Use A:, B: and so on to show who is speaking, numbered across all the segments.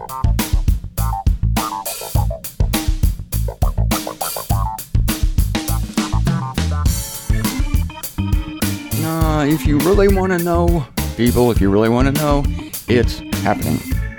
A: If you really want to know, people, if you really want to know, it's happening.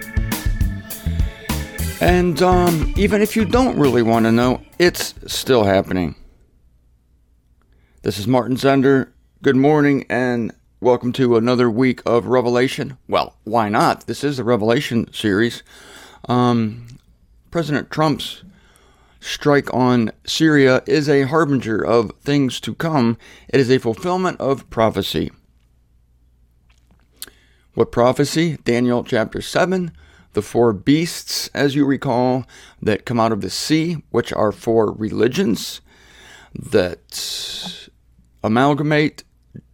A: And even if you don't really want to know, it's still happening. This is Martin Zender. Good morning and welcome to another week of Revelation. Well, why not? This is the Revelation series. President Trump's strike on Syria is a harbinger of things to come. It is a fulfillment of prophecy. What prophecy? Daniel chapter 7, the four beasts, as you recall, that come out of the sea, which are four religions that amalgamate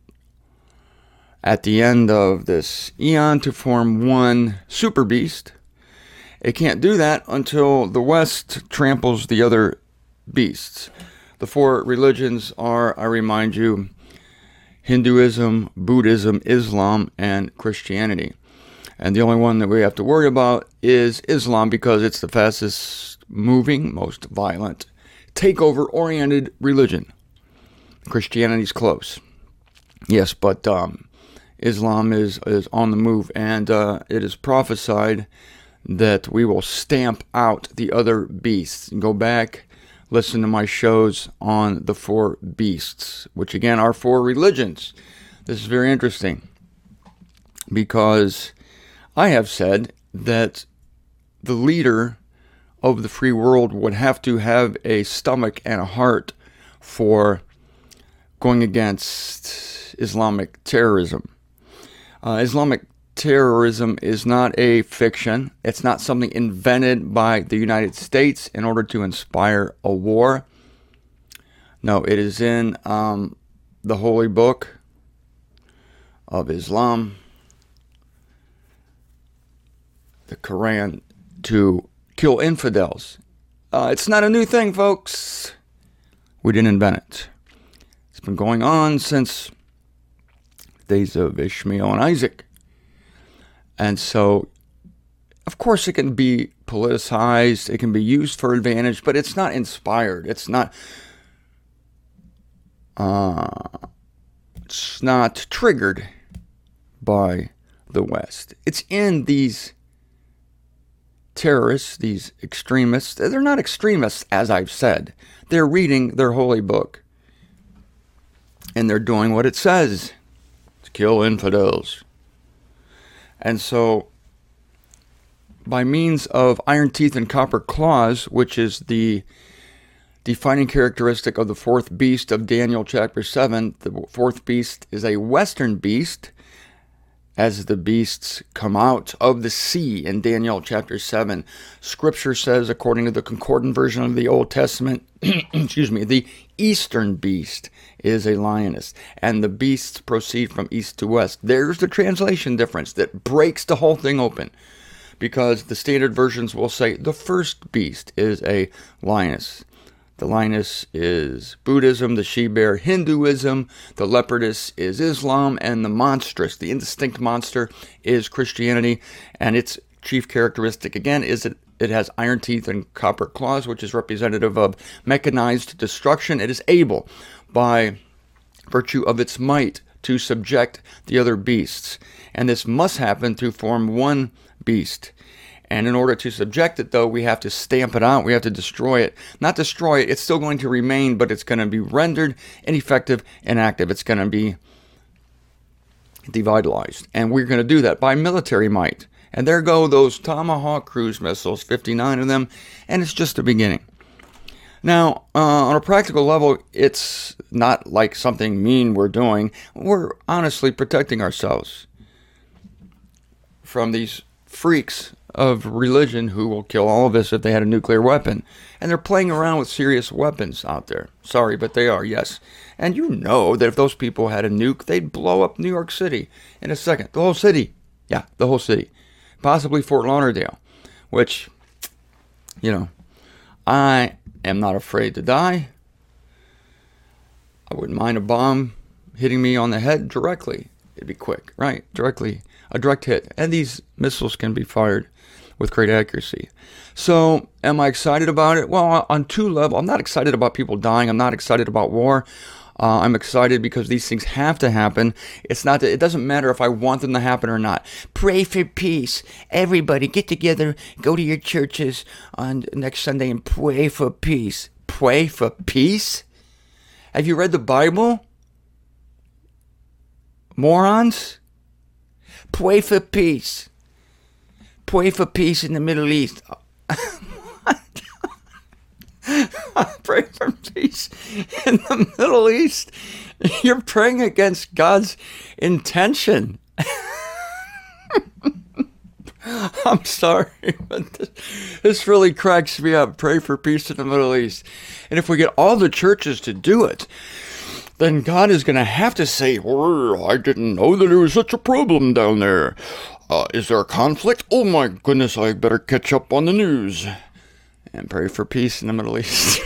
A: at the end of this eon to form one super beast. It can't do that until the West tramples the other beasts. The four religions are, I remind you, Hinduism, Buddhism, Islam, and Christianity. And the only one that we have to worry about is Islam because it's the fastest moving, most violent, takeover-oriented religion. Christianity's close. Yes, but Islam is on the move, and it is prophesied that we will stamp out the other beasts. Go back, listen to my shows on the four beasts, which again are four religions. This is very interesting because I have said that the leader of the free world would have to have a stomach and a heart for going against Islamic terrorism. Islamic terrorism is not a fiction. It's not something invented by the United States in order to inspire a war. No, it is in the holy book of Islam, the Quran, to kill infidels. It's not a new thing, folks. We didn't invent it. It's been going on since the days of Ishmael and Isaac. And so, of course, it can be politicized, it can be used for advantage, but it's not inspired. It's not triggered by the West. It's in these terrorists, these extremists. They're not extremists, as I've said. They're reading their holy book. And they're doing what it says, to kill infidels. And so, by means of iron teeth and copper claws, which is the defining characteristic of the fourth beast of Daniel chapter 7, the fourth beast is a western beast, as the beasts come out of the sea in Daniel chapter 7. Scripture says, according to the concordant version of the Old Testament, the eastern beast is a lioness, and the beasts proceed from east to west. There's the translation difference that breaks the whole thing open, because the standard versions will say the first beast is a lioness. The lioness is Buddhism, the she-bear Hinduism, the leopardess is Islam, and the monstrous, the indistinct monster, is Christianity. And its chief characteristic, again, is that it has iron teeth and copper claws, which is representative of mechanized destruction. It is able, by virtue of its might, to subject the other beasts. And this must happen to form one beast. And in order to subject it, though, we have to stamp it out. We have to destroy it. Not destroy it. It's still going to remain, but it's going to be rendered ineffective, inactive. It's going to be devitalized. And we're going to do that by military might. And there go those Tomahawk cruise missiles, 59 of them, and it's just the beginning. Now, on a practical level, it's not like something mean we're doing. We're honestly protecting ourselves from these freaks of religion who will kill all of us if they had a nuclear weapon. And they're playing around with serious weapons out there. Sorry, but they are, yes. And you know that if those people had a nuke, they'd blow up New York City in a second. The whole city. Yeah, the whole city. Possibly Fort Lauderdale. Which, you know, I am not afraid to die. I wouldn't mind a bomb hitting me on the head directly. It'd be quick, right? Directly. A direct hit. And these missiles can be fired with great accuracy. So, am I excited about it? Well, on two levels, I'm not excited about people dying. I'm not excited about war. I'm excited because these things have to happen. It's not that, it doesn't matter if I want them to happen or not. Pray for peace. Everybody get together, go to your churches on next Sunday and pray for peace. Pray for peace? Have you read the Bible? Morons? Pray for peace. Pray for peace in the Middle East. Pray for peace in the Middle East. You're praying against God's intention. I'm sorry, but this really cracks me up. Pray for peace in the Middle East. And if we get all the churches to do it, then God is going to have to say, I didn't know that there was such a problem down there. Is there a conflict? Oh my goodness, I better catch up on the news. And pray for peace in the Middle East.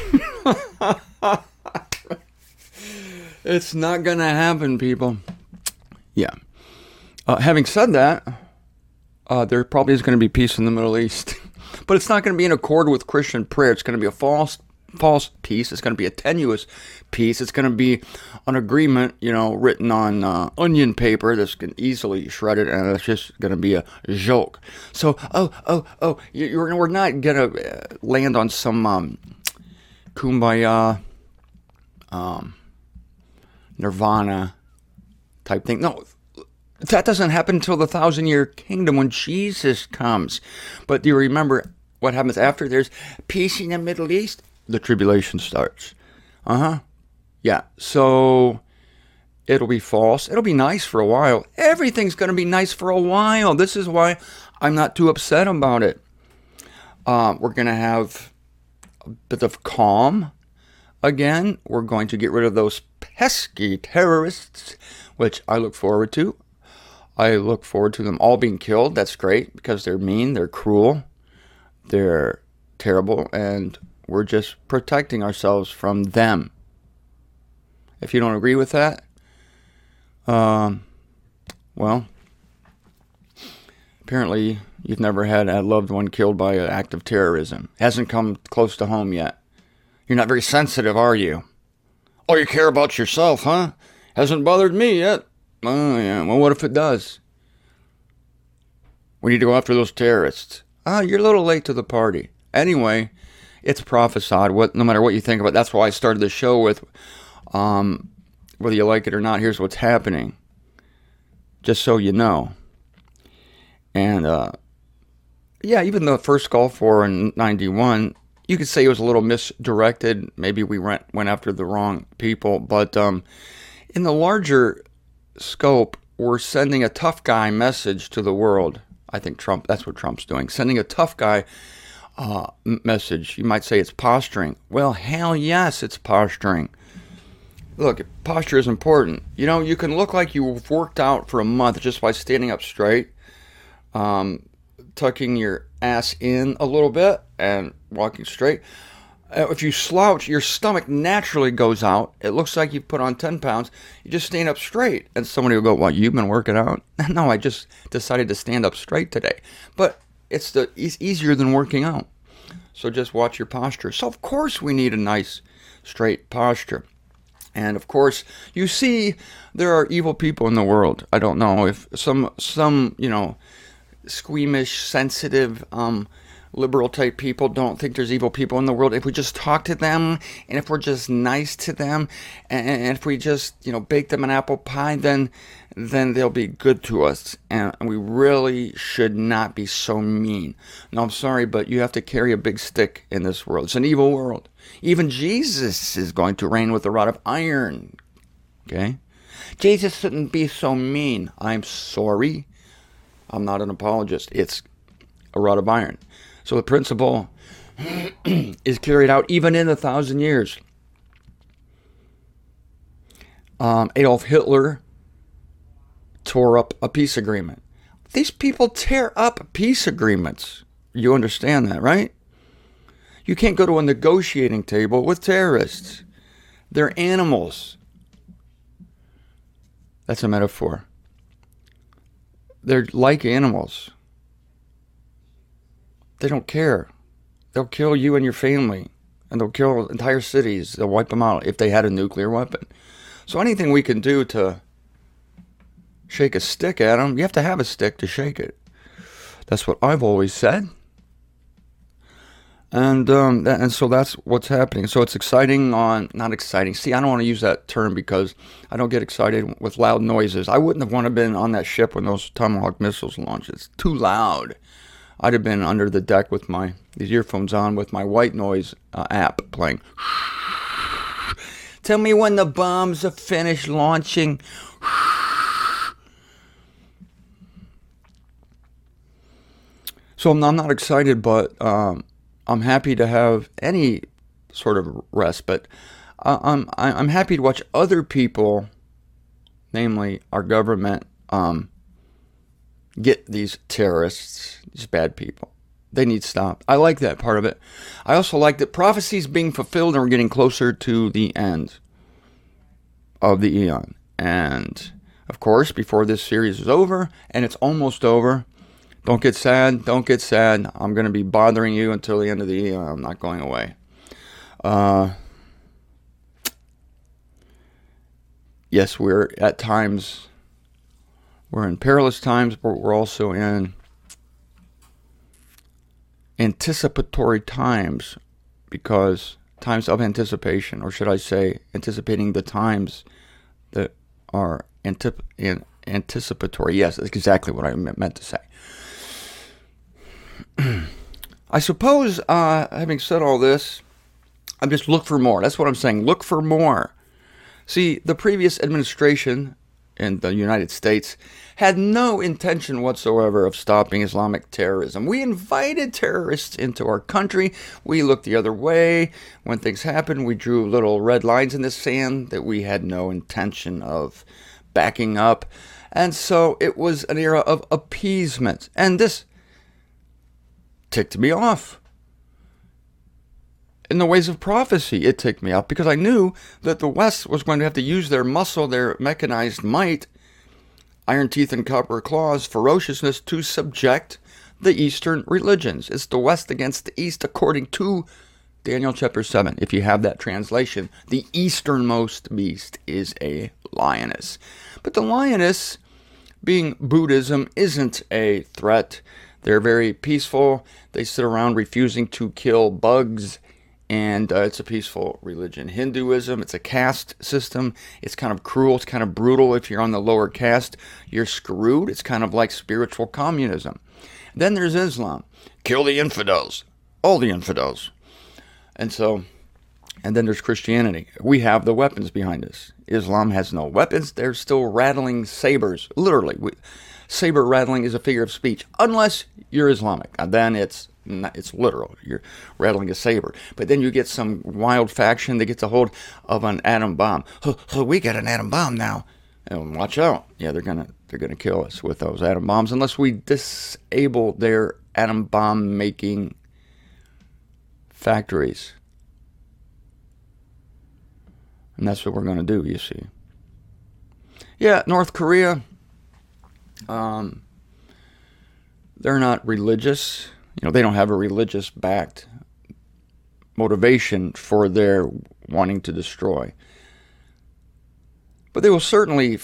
A: It's not going to happen, people. Yeah. Having said that, there probably is going to be peace in the Middle East. But it's not going to be in accord with Christian prayer. It's going to be a false peace. It's going to be a tenuous peace. It's going to be an agreement, written on onion paper that's easily shredded, and it's just going to be a joke. So, we're not going to land on some kumbaya, nirvana type thing. No, that doesn't happen until the 1,000-year kingdom when Jesus comes. But do you remember what happens after there's peace in the Middle East? The tribulation starts. Yeah, so it'll be false. It'll be nice for a while. Everything's going to be nice for a while. This is why I'm not too upset about it. We're going to have a bit of calm again. We're going to get rid of those pesky terrorists, which I look forward to. I look forward to them all being killed. That's great because they're mean, they're cruel, they're terrible, and we're just protecting ourselves from them. If you don't agree with that, well, apparently you've never had a loved one killed by an act of terrorism. Hasn't come close to home yet. You're not very sensitive, are you? Oh, you care about yourself, huh? Hasn't bothered me yet. Oh, yeah. Well, what if it does? We need to go after those terrorists. You're a little late to the party. Anyway, it's prophesied. No matter what you think about it, that's why I started the show with, whether you like it or not, here's what's happening. Just so you know. And, even the first Gulf War in 91, you could say it was a little misdirected. Maybe we went after the wrong people. But in the larger scope, we're sending a tough guy message to the world. I think that's what Trump's doing. Sending a tough guy message. You might say it's posturing. Well, hell yes, it's posturing. Look, posture is important. You can look like you've worked out for a month just by standing up straight, tucking your ass in a little bit and walking straight. If you slouch, your stomach naturally goes out. It looks like you've put on 10 pounds. You just stand up straight. And somebody will go, what, you've been working out? No, I just decided to stand up straight today. But it's easier than working out. So just watch your posture. So, of course, we need a nice, straight posture. And, of course, you see there are evil people in the world. I don't know if some squeamish, sensitive, liberal type people don't think there's evil people in the world. If we just talk to them, and if we're just nice to them, and if we just bake them an apple pie, then they'll be good to us. And we really should not be so mean. No, I'm sorry, but you have to carry a big stick in this world. It's an evil world. Even Jesus is going to reign with a rod of iron. Okay? Jesus shouldn't be so mean. I'm sorry. I'm not an apologist. It's a rod of iron. So the principle is carried out even in 1,000 years. Adolf Hitler tore up a peace agreement. These people tear up peace agreements. You understand that, right? You can't go to a negotiating table with terrorists. They're animals. That's a metaphor. They're like animals. They don't care. They'll kill you and your family, and they'll kill entire cities. They'll wipe them out if they had a nuclear weapon. So anything we can do to shake a stick at them, you have to have a stick to shake it. That's what I've always said. And so that's what's happening. So it's exciting not exciting. See, I don't want to use that term because I don't get excited with loud noises. I wouldn't have wanted to been on that ship when those Tomahawk missiles launched. It's too loud. I'd have been under the deck with these earphones on with my white noise app playing. Tell me when the bombs are finished launching. So I'm not excited, but I'm happy to have any sort of respite. I'm happy to watch other people, namely our government, get these terrorists, these bad people. They need stopped. I like that part of it. I also like that prophecies being fulfilled and we're getting closer to the end of the eon. And, of course, before this series is over, and it's almost over, don't get sad. Don't get sad. I'm going to be bothering you until the end of the eon. I'm not going away. Yes, we're in perilous times, but we're also in anticipatory times, because times of anticipation, or should I say, anticipating the times that are anticipatory. Yes, that's exactly what I meant to say. I suppose, having said all this, I just look for more. That's what I'm saying. Look for more. See, the previous administration in the United States had no intention whatsoever of stopping Islamic terrorism. We invited terrorists into our country. We looked the other way. When things happened, we drew little red lines in the sand that we had no intention of backing up. And so it was an era of appeasement. And this ticked me off. In the ways of prophecy, it ticked me off because I knew that the West was going to have to use their muscle, their mechanized might, iron teeth and copper claws, ferociousness to subject the Eastern religions. It's the West against the East according to Daniel chapter 7. If you have that translation, the easternmost beast is a lioness. But the lioness, being Buddhism, isn't a threat. They're very peaceful. They sit around refusing to kill bugs. And it's a peaceful religion. Hinduism, it's a caste system. It's kind of cruel. It's kind of brutal. If you're on the lower caste, you're screwed. It's kind of like spiritual communism. Then there's Islam. Kill the infidels. All the infidels. And then there's Christianity. We have the weapons behind us. Islam has no weapons. They're still rattling sabers. Literally. Saber rattling is a figure of speech. Unless you're Islamic. Then it's literal. You're rattling a saber. But then you get some wild faction that gets a hold of an atom bomb. We got an atom bomb now. And watch out. Yeah, they're gonna kill us with those atom bombs unless we disable their atom bomb making factories. And that's what we're gonna do, you see. Yeah, North Korea, they're not religious. They don't have a religious-backed motivation for their wanting to destroy. But they will certainly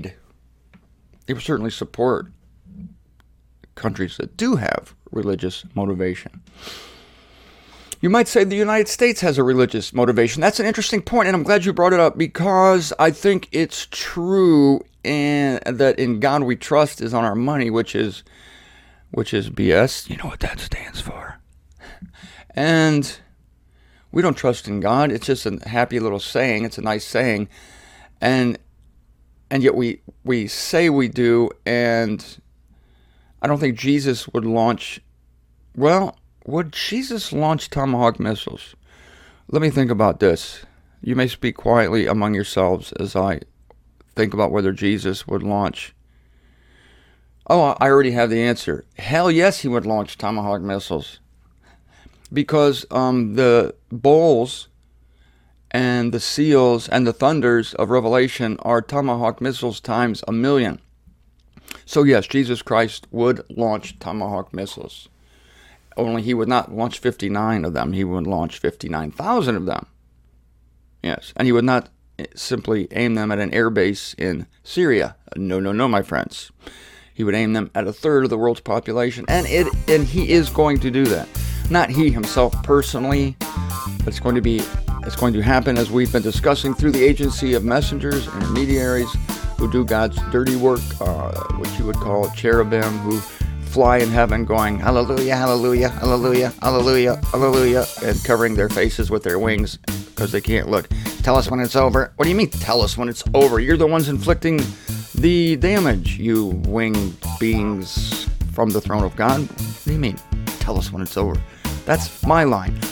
A: support countries that do have religious motivation. You might say the United States has a religious motivation. That's an interesting point, and I'm glad you brought it up because I think it's true that in God we trust is on our money, which is BS. You know what that stands for. And we don't trust in God. It's just a happy little saying. It's a nice saying. And yet we say we do, and I don't think Jesus would launch... Well, would Jesus launch Tomahawk missiles? Let me think about this. You may speak quietly among yourselves as I think about whether Jesus would launch... Oh, I already have the answer. Hell yes, he would launch Tomahawk missiles. Because the bowls and the seals and the thunders of Revelation are Tomahawk missiles times 1,000,000. So yes, Jesus Christ would launch Tomahawk missiles. Only he would not launch 59 of them. He would launch 59,000 of them. Yes. And he would not simply aim them at an air base in Syria. No, my friends. He would aim them at a third of the world's population. And he is going to do that. Not he himself personally. But it's going to happen, as we've been discussing, through the agency of messengers, intermediaries, who do God's dirty work, what you would call cherubim, who fly in heaven going, hallelujah, hallelujah, hallelujah, hallelujah, hallelujah, and covering their faces with their wings because they can't look. Tell us when it's over. What do you mean, tell us when it's over? You're the ones inflicting the damage, you winged beings from the throne of God. What do you mean, tell us when it's over? That's my line.